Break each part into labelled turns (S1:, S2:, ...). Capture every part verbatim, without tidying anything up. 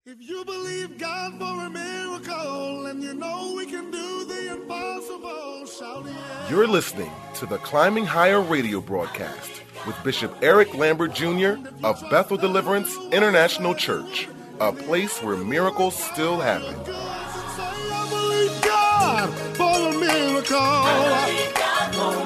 S1: If you believe God for a miracle and you know we can do the impossible, shout yeah.
S2: You're listening to the Climbing Higher radio broadcast with Bishop Eric Lambert Junior of Bethel Deliverance International Church, a place where miracles still happen.
S1: I believe God for a miracle. I believe God for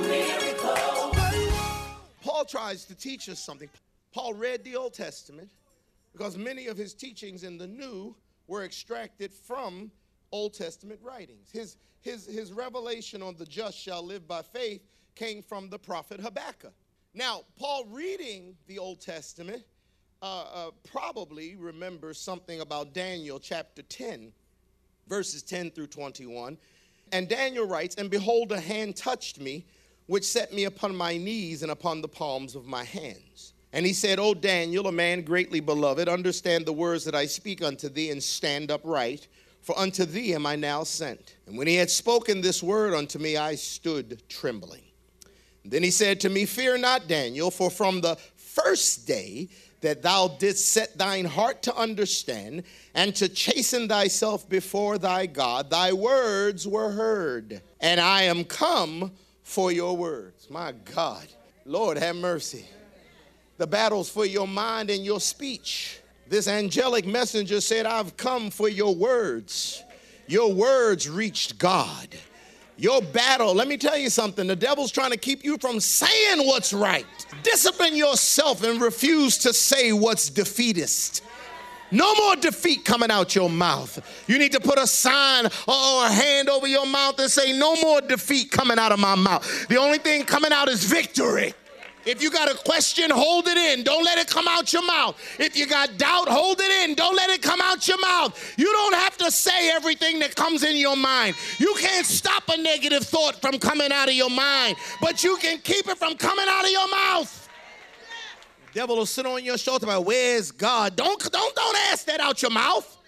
S1: a miracle.
S3: Paul tries to teach us something. Paul read the Old Testament, because many of his teachings in the New were extracted from Old Testament writings. His, his, his revelation on the just shall live by faith came from the prophet Habakkuk. Now, Paul reading the Old Testament uh, uh, probably remembers something about Daniel chapter ten, verses ten through twenty-one. And Daniel writes, "And behold, a hand touched me, which set me upon my knees and upon the palms of my hands. And he said, O Daniel, a man greatly beloved, understand the words that I speak unto thee, and stand upright, for unto thee am I now sent. And when he had spoken this word unto me, I stood trembling. And then he said to me, Fear not, Daniel, for from the first day that thou didst set thine heart to understand, and to chasten thyself before thy God, thy words were heard, and I am come for your words." My God, Lord have mercy. The battle's for your mind and your speech. This angelic messenger said, I've come for your words. Your words reached God. Your battle, let me tell you something. The devil's trying to keep you from saying what's right. Discipline yourself and refuse to say what's defeatist. No more defeat coming out your mouth. You need to put a sign or a hand over your mouth and say, no more defeat coming out of my mouth. The only thing coming out is victory. If you got a question, hold it in. Don't let it come out your mouth. If you got doubt, hold it in. Don't let it come out your mouth. You don't have to say everything that comes in your mind. You can't stop a negative thought from coming out of your mind, but you can keep it from coming out of your mouth. The devil will sit on your shoulder about, where's God? Don't, don't, don't ask that out your mouth.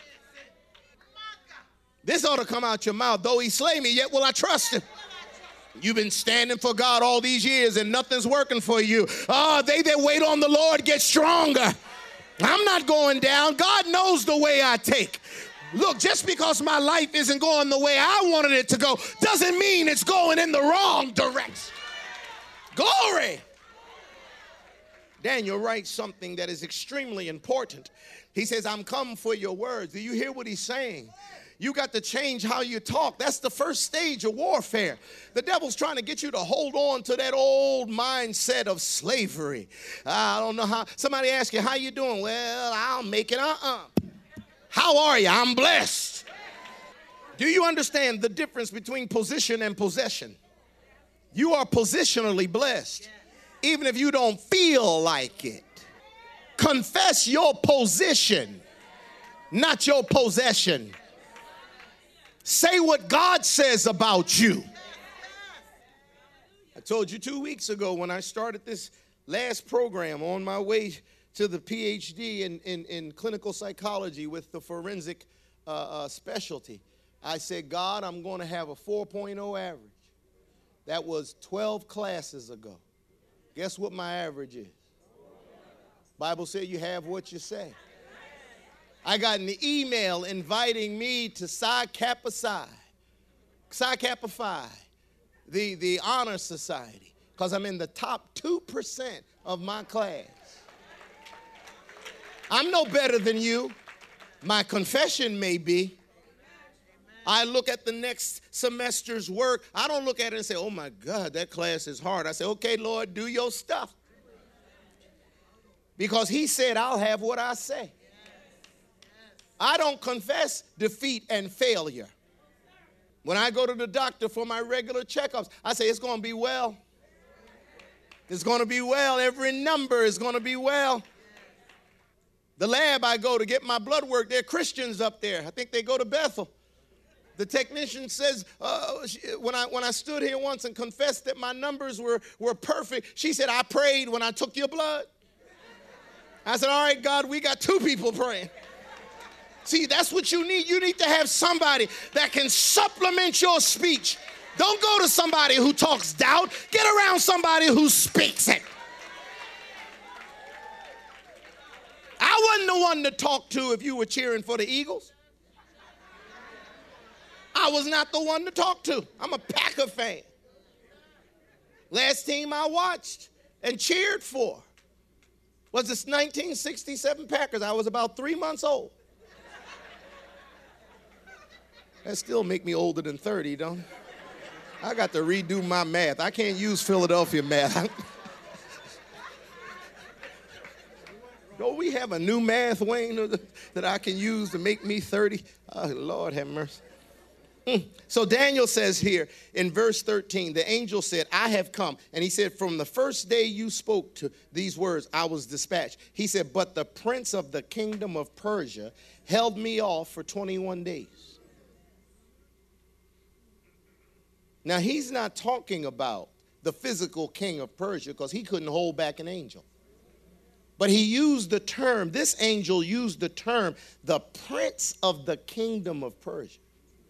S3: This ought to come out your mouth. Though he slay me, yet will I trust him. You've been standing for God all these years and nothing's working for you. Oh, they that wait on the Lord get stronger. I'm not going down. God knows the way I take. Look, just because my life isn't going the way I wanted it to go doesn't mean it's going in the wrong direction. Glory. Daniel writes something that is extremely important. He says, I'm come for your words. Do you hear what he's saying? You got to change how you talk. That's the first stage of warfare. The devil's trying to get you to hold on to that old mindset of slavery. I don't know how. Somebody asks you, how you doing? Well, I'll make it. Uh-uh. How are you? I'm blessed. Do you understand the difference between position and possession? You are positionally blessed, even if you don't feel like it. Confess your position, not your possession. Say what God says about you. I told you two weeks ago when I started this last program on my way to the P H D in, in, in clinical psychology with the forensic uh, uh, specialty. I said, God, I'm going to have a four point oh average. That was twelve classes ago. Guess what my average is? Bible said you have what you say. I got an email inviting me to Psi Kappa Psi, Psi Kappa Phi, the, the honor society, because I'm in the top two percent of my class. I'm no better than you. My confession may be. I look at the next semester's work. I don't look at it and say, oh my God, that class is hard. I say, okay, Lord, do your stuff. Because he said, I'll have what I say. I don't confess defeat and failure. When I go to the doctor for my regular checkups, I say, it's going to be well. It's going to be well. Every number is going to be well. The lab I go to get my blood work, there are Christians up there. I think they go to Bethel. The technician says, uh, when I when I stood here once and confessed that my numbers were, were perfect, she said, I prayed when I took your blood. I said, all right, God, we got two people praying. See, that's what you need. You need to have somebody that can supplement your speech. Don't go to somebody who talks doubt. Get around somebody who speaks it. I I wasn't the one to talk to if you were cheering for the Eagles. I was not the one to talk to. I'm a Packer fan. Last team I watched and cheered for was this nineteen sixty-seven Packers. I was about three months old. That still make me older than thirty, don't it? I got to redo my math. I can't use Philadelphia math. Don't we have a new math, Wayne, that I can use to make me thirty? Oh, Lord have mercy. Mm. So Daniel says here in verse thirteen, the angel said, I have come. And he said, from the first day you spoke to these words, I was dispatched. He said, but the prince of the kingdom of Persia held me off for twenty-one days. Now, he's not talking about the physical king of Persia because he couldn't hold back an angel. But he used the term, this angel used the term, the prince of the kingdom of Persia.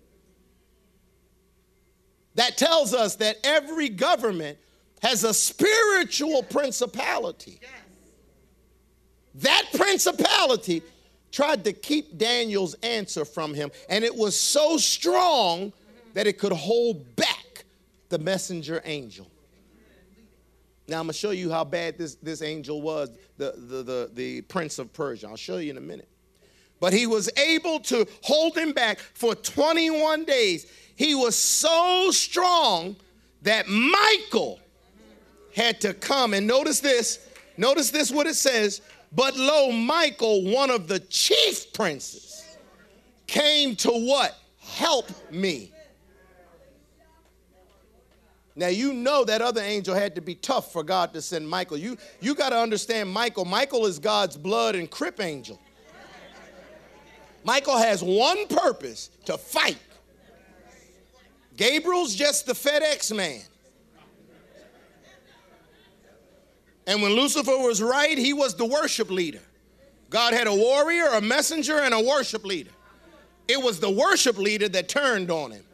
S3: That tells us that every government has a spiritual principality. Yes. That principality tried to keep Daniel's answer from him, and it was so strong that it could hold back the messenger angel. Now I'm going to show you how bad this, this angel was, the, the, the, the prince of Persia. I'll show you in a minute. But he was able to hold him back for twenty-one days. He was so strong that Michael had to come. And notice this. Notice this, what it says. But lo, Michael, one of the chief princes, came to what? Help me. Now, you know that other angel had to be tough for God to send Michael. You, you got to understand Michael. Michael is God's blood and crip angel. Michael has one purpose, to fight. Gabriel's just the FedEx man. And when Lucifer was right, he was the worship leader. God had a warrior, a messenger, and a worship leader. It was the worship leader that turned on him.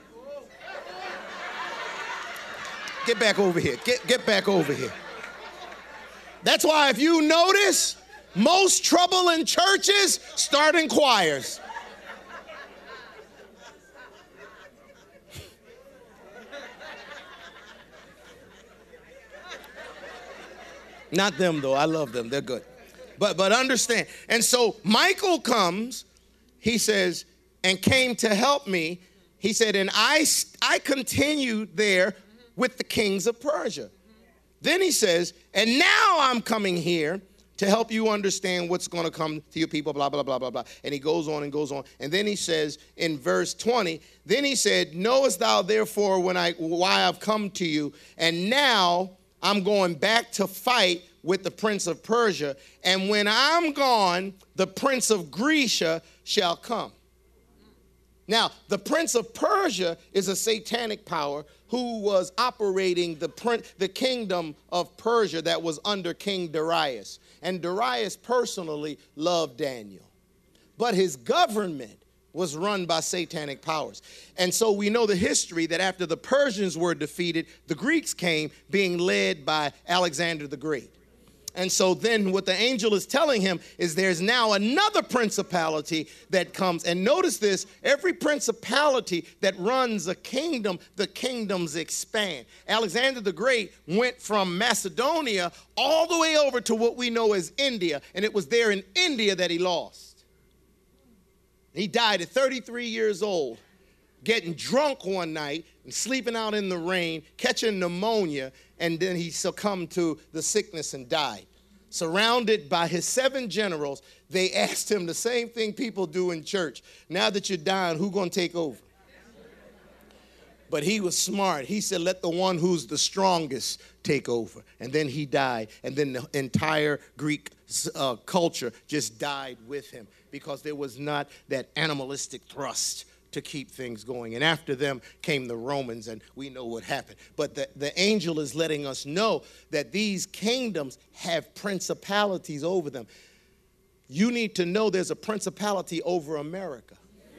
S3: Get back over here. Get, get back over here. That's why if you notice, most trouble in churches start in choirs. Not them, though. I love them. They're good. But, but understand. And so Michael comes, he says, and came to help me. He said, and I, I continued there with the kings of Persia. Then he says, and now I'm coming here to help you understand what's going to come to your people, blah, blah, blah, blah, blah. And he goes on and goes on. And then he says in verse twenty, then he said, knowest thou therefore when I, why I've come to you? And now I'm going back to fight with the prince of Persia. And when I'm gone, the prince of Grecia shall come. Now, the prince of Persia is a satanic power who was operating the, prince, the kingdom of Persia that was under King Darius. And Darius personally loved Daniel. But his government was run by satanic powers. And so we know the history that after the Persians were defeated, the Greeks came, being led by Alexander the Great. And so then what the angel is telling him is there's now another principality that comes. And notice this, every principality that runs a kingdom, the kingdoms expand. Alexander the Great went from Macedonia all the way over to what we know as India. And it was there in India that he lost. He died at thirty-three years old, getting drunk one night and sleeping out in the rain, catching pneumonia, and then he succumbed to the sickness and died. Surrounded by his seven generals, they asked him the same thing people do in church. Now that you're dying, who's going to take over? But he was smart. He said, let the one who's the strongest take over. And then he died. And then the entire Greek uh, culture just died with him because there was not that animalistic thrust to keep things going. And after them came the Romans, and we know what happened. But the, the angel is letting us know that these kingdoms have principalities over them. You need to know there's a principality over America.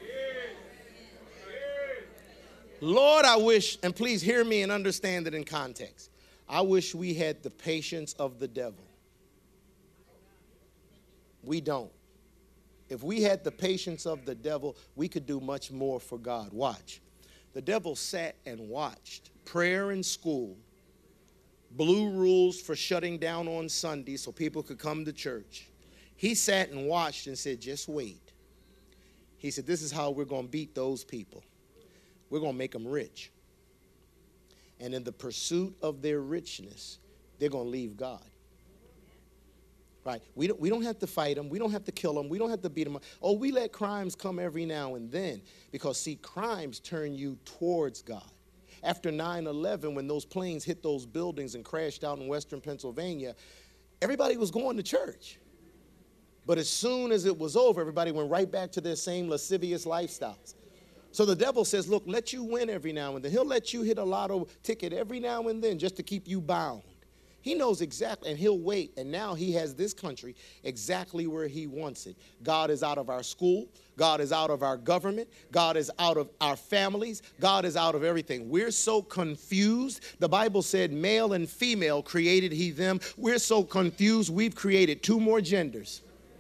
S3: Lord, I wish, and please hear me and understand it in context, I wish we had the patience of the devil. We don't. If we had the patience of the devil, we could do much more for God. Watch. The devil sat and watched prayer in school, blue rules for shutting down on Sunday so people could come to church. He sat and watched and said, just wait. He said, this is how we're going to beat those people. We're going to make them rich. And in the pursuit of their richness, they're going to leave God. Right? We don't, we don't have to fight them. We don't have to kill them. We don't have to beat them up. Oh, we let crimes come every now and then. Because, see, crimes turn you towards God. After nine eleven, when those planes hit those buildings and crashed out in western Pennsylvania, everybody was going to church. But as soon as it was over, everybody went right back to their same lascivious lifestyles. So the devil says, look, let you win every now and then. He'll let you hit a lotto ticket every now and then just to keep you bound. He knows exactly, and he'll wait. And now he has this country exactly where he wants it. God is out of our school. God is out of our government. God is out of our families. God is out of everything. We're so confused. The Bible said male and female created he them. We're so confused, we've created two more genders.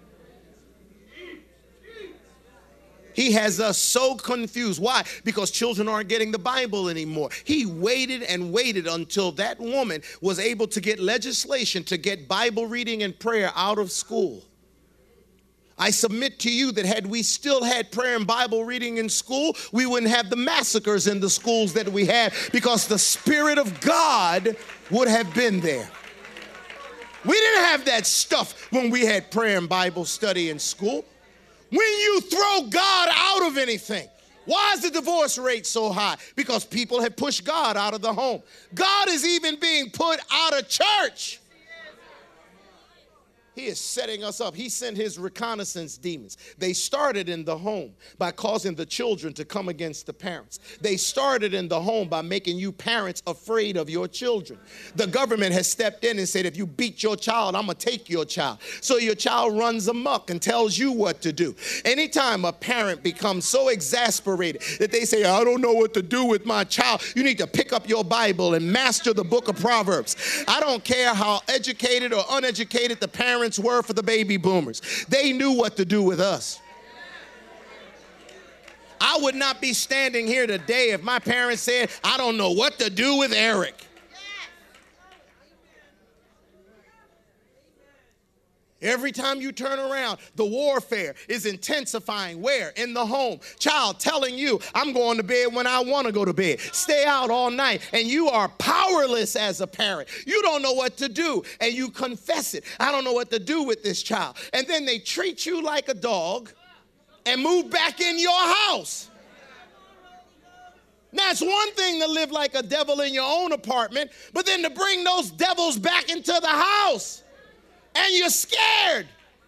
S3: He has us so confused. Why? Because children aren't getting the Bible anymore. He waited and waited until that woman was able to get legislation to get Bible reading and prayer out of school. I submit to you that had we still had prayer and Bible reading in school, we wouldn't have the massacres in the schools that we have, because the Spirit of God would have been there. We didn't have that stuff when we had prayer and Bible study in school. When you throw God out of anything, why is the divorce rate so high? Because people have pushed God out of the home. God is even being put out of church. He is setting us up. He sent his reconnaissance demons. They started in the home by causing the children to come against the parents. They started in the home by making you parents afraid of your children. The government has stepped in and said, if you beat your child, I'm going to take your child. So your child runs amok and tells you what to do. Anytime a parent becomes so exasperated that they say, I don't know what to do with my child, you need to pick up your Bible and master the book of Proverbs. I don't care how educated or uneducated the parents were for the baby boomers. They knew what to do with us. I would not be standing here today if my parents said, I don't know what to do with Eric. Every time you turn around, the warfare is intensifying. Where? In the home. Child telling you, I'm going to bed when I want to go to bed. Stay out all night. And you are powerless as a parent. You don't know what to do. And you confess it. I don't know what to do with this child. And then they treat you like a dog and move back in your house. Now, it's one thing to live like a devil in your own apartment, but then to bring those devils back into the house. And you're scared.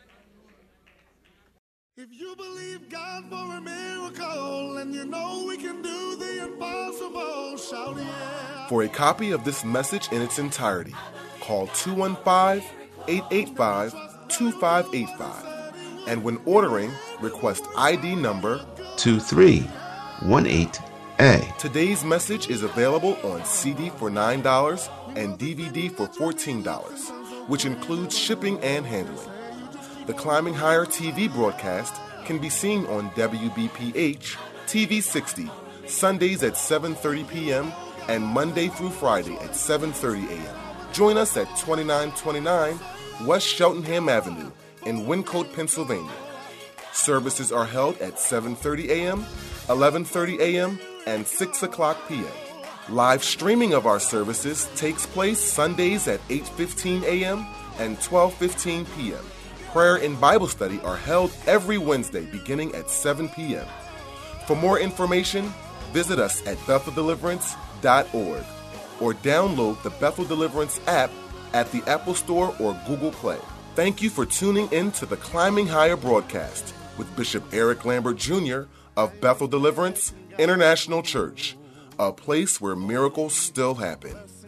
S1: If you believe God for a miracle and you know we can do the impossible, shout yeah.
S2: For a copy of this message in its entirety, call two one five, eight eight five, two five eight five. And when ordering, request I D number
S4: two three one eight A.
S2: Today's message is available on C D for nine dollars and D V D for fourteen dollars. Which includes shipping and handling. The Climbing Higher T V broadcast can be seen on W B P H T V sixty, Sundays at seven thirty p.m. and Monday through Friday at seven thirty a.m. Join us at twenty-nine twenty-nine West Cheltenham Avenue in Wyncote, Pennsylvania. Services are held at seven thirty a.m., eleven thirty a.m., and six o'clock p.m. Live streaming of our services takes place Sundays at eight fifteen a.m. and twelve fifteen p.m. Prayer and Bible study are held every Wednesday beginning at seven p.m. For more information, visit us at bethel deliverance dot org or download the Bethel Deliverance app at the Apple Store or Google Play. Thank you for tuning in to the Climbing Higher broadcast with Bishop Eric Lambert Junior of Bethel Deliverance International Church. A place where miracles still happen.